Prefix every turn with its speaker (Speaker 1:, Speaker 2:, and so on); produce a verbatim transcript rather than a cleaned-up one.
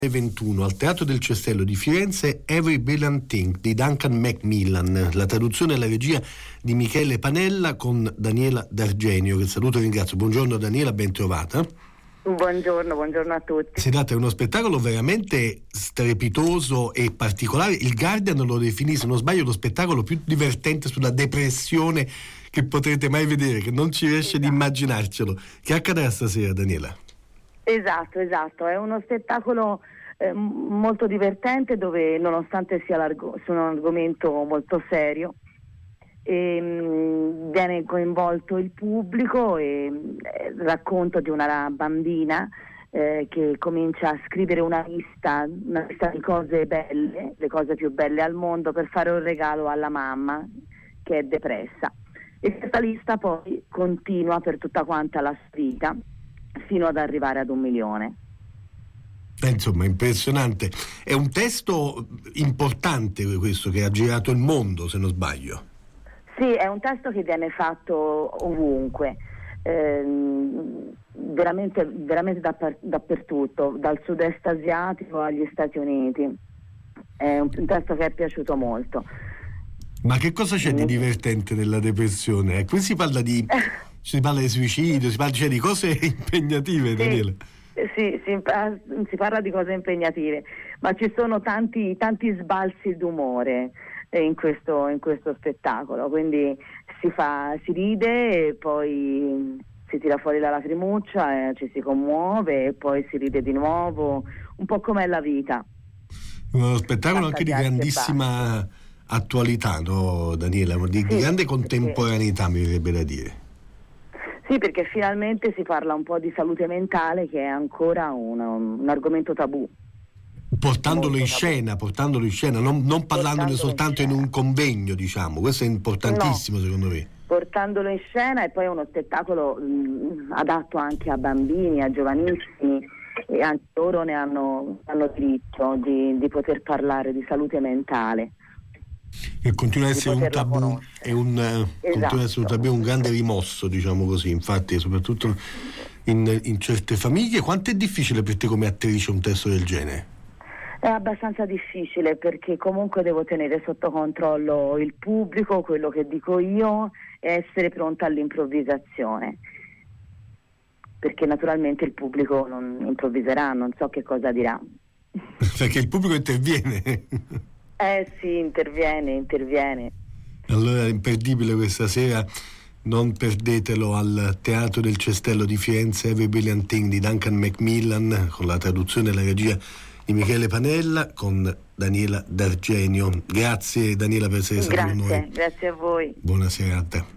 Speaker 1: ventuno al Teatro del Cestello di Firenze Every Brilliant Thing di Duncan Macmillan, la traduzione e la regia di Michele Panella con Daniela D'Argenio, che saluto e ringrazio. Buongiorno Daniela, ben trovata.
Speaker 2: Buongiorno, buongiorno a tutti.
Speaker 1: Si tratta di uno spettacolo veramente strepitoso e particolare. Il Guardian lo definì, se non sbaglio, lo spettacolo più divertente sulla depressione che potrete mai vedere, che non ci riesce
Speaker 2: esatto.
Speaker 1: di immaginarcelo. Che accadrà stasera, Daniela?
Speaker 2: Esatto, esatto, è uno spettacolo eh, molto divertente, dove nonostante sia l'arg- su un argomento molto serio e, mh, viene coinvolto il pubblico e eh, racconto di una bambina eh, che comincia a scrivere una lista, una lista di cose belle, le cose più belle al mondo, per fare un regalo alla mamma che è depressa, e questa lista poi continua per tutta quanta la sua vita fino ad arrivare ad un milione.
Speaker 1: Eh, insomma, impressionante. È un testo importante questo, che ha girato il mondo, se non sbaglio.
Speaker 2: Sì, è un testo che viene fatto ovunque, ehm, veramente, veramente dappar- dappertutto, dal sud-est asiatico agli Stati Uniti. È un, un testo che è piaciuto molto.
Speaker 1: Ma che cosa c'è di divertente nella depressione? Eh, qui si parla di si parla di suicidio, si parla cioè, di cose impegnative, Daniela.
Speaker 2: Sì, sì, si, si parla di cose impegnative, ma ci sono tanti, tanti sbalzi d'umore in questo, in questo spettacolo, quindi si fa, si ride e poi si tira fuori la lacrimuccia e ci si commuove e poi si ride di nuovo, un po' com'è la vita.
Speaker 1: Uno spettacolo anche di grandissima attualità, no, Daniela? Di, sì, di grande contemporaneità, sì. Mi verrebbe da dire.
Speaker 2: Sì, perché finalmente si parla un po' di salute mentale, che è ancora un, un argomento tabù.
Speaker 1: Portandolo in scena, portandolo in scena, non, non parlandone soltanto in, in un convegno, diciamo. Questo è importantissimo, no, secondo me.
Speaker 2: Portandolo in scena, e poi è uno spettacolo mh, adatto anche a bambini, a giovanissimi, e anche loro ne hanno, hanno diritto di, di poter parlare di salute mentale.
Speaker 1: E continua a essere un tabù, è un, esatto. continua a essere un tabù, un grande rimosso, diciamo così, infatti, soprattutto in, in certe famiglie. Quanto è difficile per te come attrice un testo del genere?
Speaker 2: È abbastanza difficile, perché comunque devo tenere sotto controllo il pubblico, quello che dico io, e essere pronta all'improvvisazione, perché naturalmente il pubblico non improvviserà, non so che cosa dirà.
Speaker 1: Perché il pubblico interviene.
Speaker 2: Eh sì, interviene, interviene.
Speaker 1: Allora è imperdibile questa sera, non perdetelo, al Teatro del Cestello di Firenze, Every Brilliant Thing di Duncan Macmillan, con la traduzione e la regia di Michele Panella, con Daniela D'Argenio. Grazie Daniela per essere stata con noi.
Speaker 2: Grazie, grazie a voi.
Speaker 1: Buona serata.